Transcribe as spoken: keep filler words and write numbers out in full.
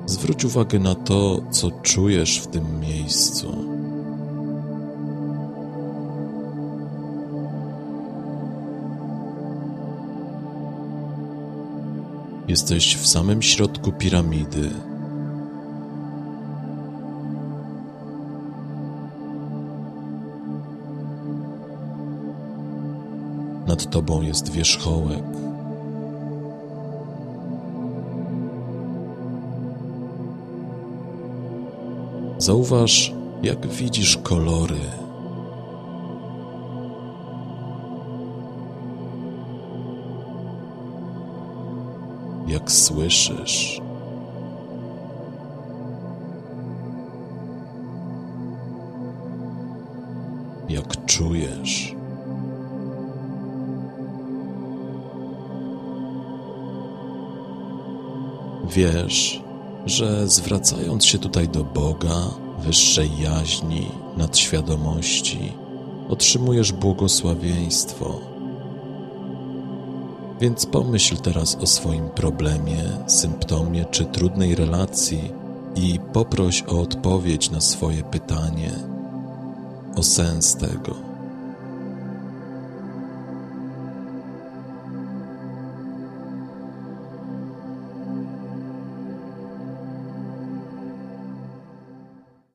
Zwróć uwagę na to, co czujesz w tym miejscu. Jesteś w samym środku piramidy. Nad tobą jest wierzchołek. Zauważ, jak widzisz kolory. Jak słyszysz. Jak czujesz. Wiesz, że zwracając się tutaj do Boga, wyższej jaźni, nadświadomości, otrzymujesz błogosławieństwo. Więc pomyśl teraz o swoim problemie, symptomie czy trudnej relacji i poproś o odpowiedź na swoje pytanie, o sens tego.